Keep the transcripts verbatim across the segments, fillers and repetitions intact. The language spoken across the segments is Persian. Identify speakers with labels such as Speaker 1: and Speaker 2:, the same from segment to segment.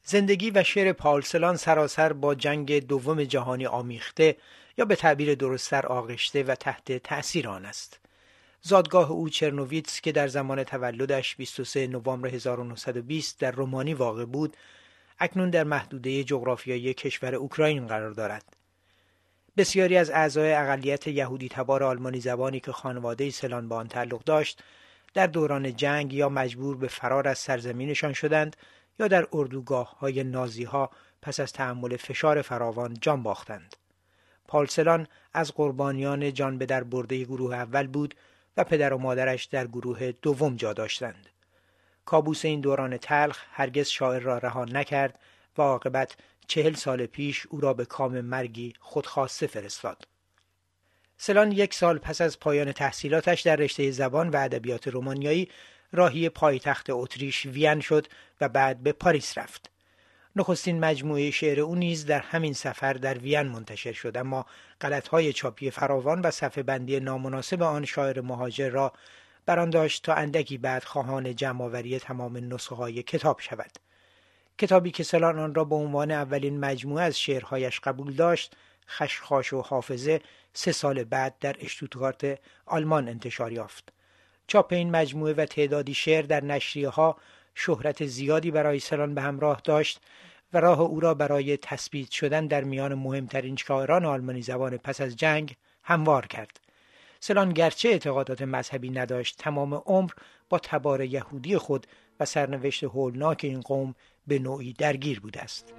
Speaker 1: زندگی و شعر پاول سلان سراسر با جنگ دوم جهانی آمیخته یا به تعبیر درست‌تر آغشته و تحت تأثیر آن است. زادگاه او چرنوویتس که در زمان تولدش بیست و سوم نوامبر هزار و نهصد و بیست در رومانی واقع بود، اکنون در محدوده جغرافیایی کشور اوکراین قرار دارد. بسیاری از اعضای اقلیت یهودی تبار آلمانی زبانی که خانواده سلان با آن تعلق داشت، در دوران جنگ یا مجبور به فرار از سرزمینشان شدند یا در اردوگاه‌های نازی‌ها پس از تحمل فشار فراوان جان باختند. پاول سلان از قربانیان جان به در برده گروه اول بود و پدر و مادرش در گروه دوم جا داشتند. کابوس این دوران تلخ هرگز شاعر را رها نکرد و عاقبت چهل سال پیش او را به کام مرگی خودخواسته فرستاد. سلان یک سال پس از پایان تحصیلاتش در رشته زبان و ادبیات رومانیایی راهی پایتخت اتریش وین شد و بعد به پاریس رفت. نخستین مجموعه شعر او نیز در همین سفر در وین منتشر شد، اما غلط‌های چاپی فراوان و صفحه بندی نامناسب آن شاعر مهاجر را برآن داشت تا اندکی بعد خواهان جمع‌آوری تمام نسخه‌های کتاب شود. کتابی که سلان آن را به عنوان اولین مجموعه از شعرهایش قبول داشت، خشخاش و حافظه، سه سال بعد در اشتوتگارت آلمان انتشار یافت. چاپ این مجموعه و تعدادی شعر در نشریه‌ها شهرت زیادی برای سلان به همراه داشت و راه او را برای تثبیت شدن در میان مهمترین شاعران آلمانی زبان پس از جنگ هموار کرد. سلان گرچه اعتقادات مذهبی نداشت، تمام عمر با تبار یهودی خود و سرنوشت هولناک این قوم به نوعی درگیر بوده است.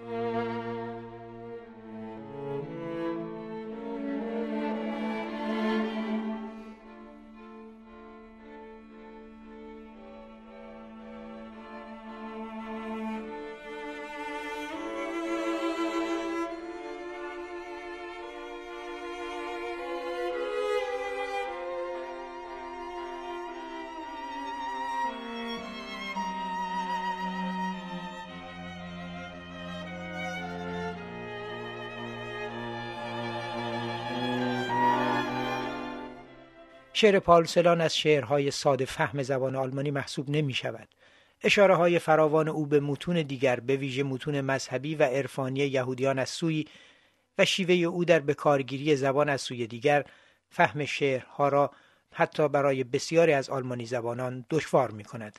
Speaker 1: شعر پاول سلان از شعرهای ساده فهم زبان آلمانی محسوب نمی شود. اشاره های فراوان او به متون دیگر، به ویژه متون مذهبی و عرفانی یهودیان از سوی و شیوه او در بکارگیری زبان از سوی دیگر، فهم شعرها را حتی برای بسیاری از آلمانی زبانان دشوار می کند.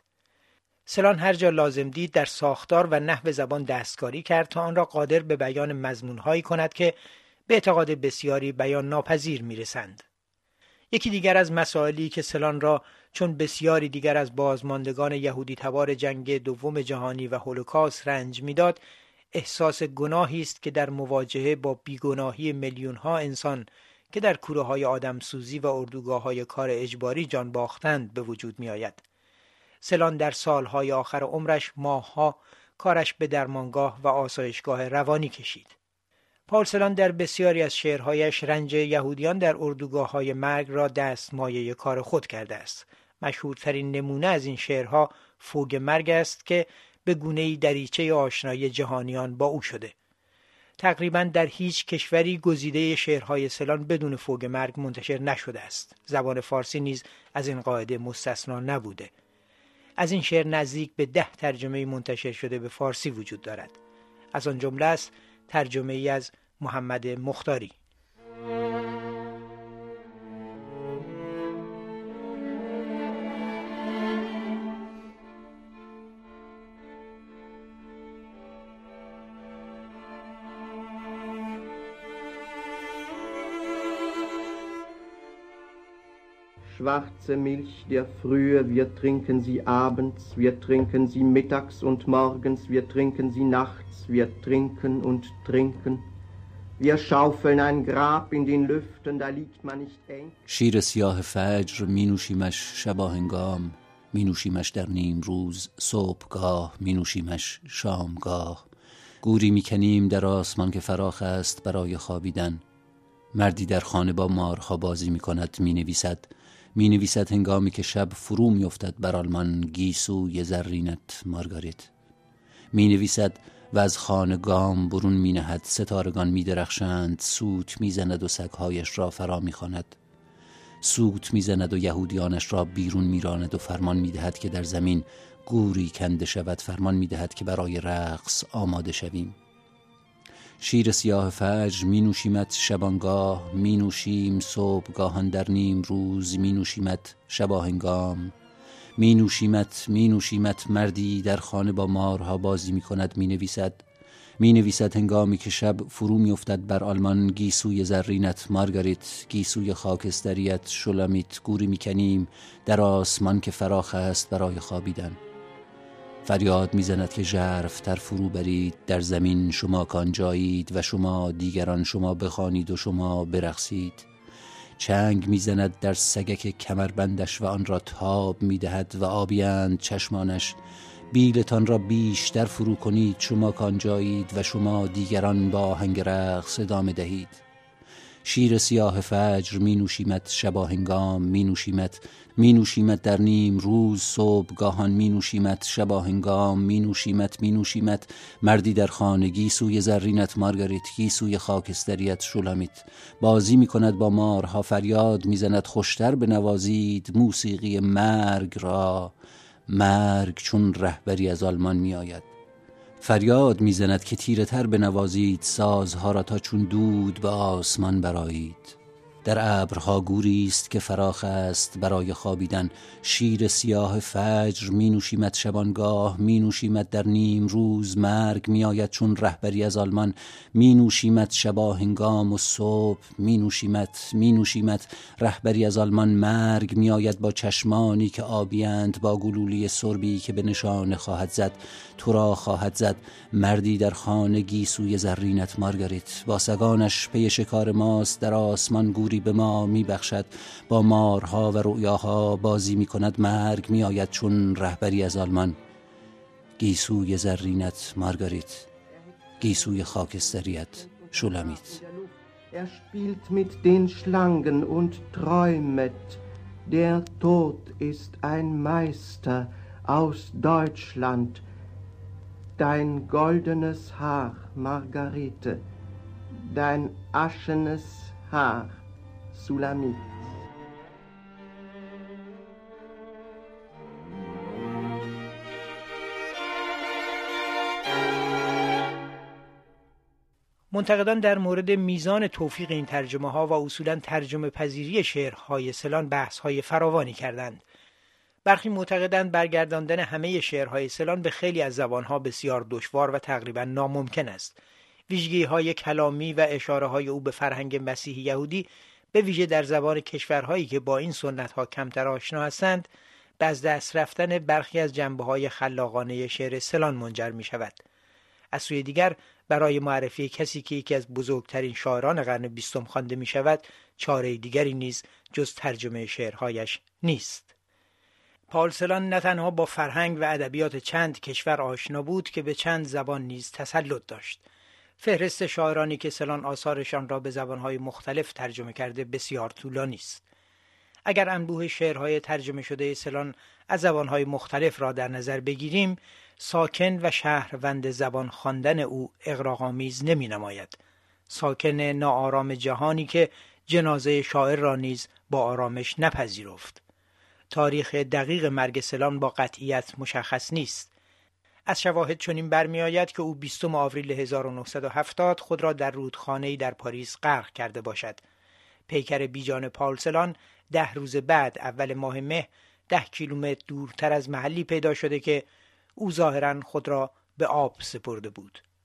Speaker 1: سلان هر جا لازم دید در ساختار و نحو زبان دستکاری کرد تا آن را قادر به بیان مضمون‌هایی کند که به اعتقاد بسیاری بیان ناپذیر می رسند. یکی دیگر از مسائلی که سلان را چون بسیاری دیگر از بازماندگان یهودی تبار جنگ دوم جهانی و هولوکاست رنج میداد، احساس گناهی است که در مواجهه با بیگناهی میلیون‌ها انسان که در کوره‌های آدمسوزی و اردوگاه‌های کار اجباری جان باختند به وجود می‌آید. سلان در سالهای آخر عمرش ماه‌ها کارش به درمانگاه و آسایشگاه روانی کشید. پاول سلان در بسیاری از شعرهایش رنج یهودیان در اردوگاه‌های مرگ را دستمایه کار خود کرده است. مشهورترین نمونه از این شعرها فوگ مرگ است که به گونه‌ای دریچه آشنایی جهانیان با او شده. تقریباً در هیچ کشوری گزیده شعرهای سلان بدون فوگ مرگ منتشر نشده است. زبان فارسی نیز از این قاعده مستثنا نبوده. از این شعر نزدیک به ده ترجمه منتشر شده به فارسی وجود دارد. از آن جمله است ترجمه ای از محمد مختاری.
Speaker 2: Schwarze Milch der Frühe, wir trinken sie abends, wir trinken sie mittags und morgens, wir trinken sie nachts, wir trinken und trinken. Wir schaufeln ein Grab in den Lüften, da liegt man nicht eng.
Speaker 3: شیر سیاه فجر می نوشیمش شباهنگام، می نوشیمش در نیم روز صبحگاه، می نوشیمش شامگاه. گوری می کنیم در آسمان که فراخ است برای خوابیدن. مردی در خانه با مارها بازی می کند، می نویسد می نویسد هنگامی که شب فرو می افتد بر آلمان گیسوی زرینت مارگاریت. می نویسد و از خانه گام برون می نهد، ستارگان می درخشند، سوت می زند و سگهایش را فرا می خواند. سوت می زند و یهودیانش را بیرون می راند و فرمان می دهد که در زمین گوری کنده شود فرمان می‌دهد که برای رقص آماده شویم. شیر سیاه فجر می نوشیمت شبانگاه، می نوشیم صبحگاهان در نیم روز، می نوشیمت شباهنگام، می نوشیمت می نوشیمت مردی در خانه با مارها بازی می کند می نویسد می نویسد هنگامی که شب فرو می افتد بر آلمان گیسوی زرینت مارگاریت، گیسوی خاکستریت شلامیت، گوری می کنیم در آسمان که فراخ است برای خوابیدن. فریاد میزند که ژرف تر فرو برید در زمین شما کان جایید و شما دیگران شما بخوانید و شما برقصید. چنگ میزند در سگک کمربندش و آن را تاب میدهد و آبیند چشمانش. بیلتان را بیشتر فرو کنید شما کان جایید و شما دیگران با آهنگ رقص ادامه دهید. شیر سیاه فجر می نوشیمت شباهنگام، می نوشیمت می نوشیمت در نیم روز صبحگاهان، می نوشیمت شباهنگام، می نوشیمت می نوشیمت مردی در خانه گیسوی زرینت مارگاریت، گیسوی خاکستریت شلامیت، بازی می کند با مارها، فریاد می زند خوشتر بنوازید موسیقی مرگ را، مرگ چون رهبری از آلمان می آید. فریاد میزند که تیره تر بنوازید سازها را تا چون دود به آسمان برآیید. در ابرها گوری است که فراخ است برای خوابیدن. شیر سیاه فجر می نوشیمت شبانگاه، می نوشیمت در نیم روز مرگ می آید چون رهبری از آلمان، می نوشیمت شباهنگام و صبح، می نوشیمت می نوشیمت رهبری از آلمان، مرگ می آید با چشمانی که آبیند، با گلولی سربی که به نشانه خواهد زد، تو را خواهد زد. مردی در خانه گیسوی زرینت مارگاریت، با سگانش پی شکار ماست، در آسمان گوری به ما می بخشد، با مارها و رؤیاها بازی می کند، مرگ می آید چون رهبری از آلمان. گیسوی زرینت مارگاریت، گیسوی خاکستریت شلامیت.
Speaker 2: Er spielt mit den Schlangen und träumet, der Tod ist ein Meister aus Deutschland. Dein goldenes Haar, Margarete, dein aschenes Haar, Sulamit.
Speaker 1: منتقدان در مورد میزان توفیق این ترجمه ها و اصولاً ترجمه پذیری شعرهای سلان بحث های فراوانی کردند. برخی معتقدند برگرداندن همه شعرهای سلان به خیلی از زبانها بسیار دشوار و تقریبا ناممکن است. ویژگی های کلامی و اشاره های او به فرهنگ مسیحی یهودی به ویژه در زبان کشورهایی که با این سنت ها کمتر آشنا هستند، به از دست رفتن برخی از جنبه های خلاقانه شعر سلان منجر می شود. از سوی دیگر برای معرفی کسی که یکی از بزرگترین شاعران قرن بیستم خوانده می شود، چاره دیگری نیز جز ترجمه شعرهایش نیست. پال سلان نه تنها با فرهنگ و ادبیات چند کشور آشنا بود که به چند زبان نیز تسلط داشت. فهرست شاعرانی که سلان آثارشان را به زبانهای مختلف ترجمه کرده بسیار طولانی است. اگر انبوه شعرهای ترجمه شده سلان از زبانهای مختلف را در نظر بگیریم، ساکن و شهروند زبان خواندن او اغراق‌آمیز نمی نماید. ساکن ناآرام جهانی که جنازه شاعر را نیز با آرامش نپذیرفت. تاریخ دقیق مرگ سلان با قطعیت مشخص نیست. از شواهد چنین برمی آید که او بیستم آوریل هزار و نهصد و هفتاد خود را در رودخانه‌ای در پاریس غرق کرده باشد. پیکر بیجان پال سلان ده روز بعد اول ماه مه ده کیلومتر دورتر از محلی پیدا شده که او ظاهراً خود را به آب سپرده بود.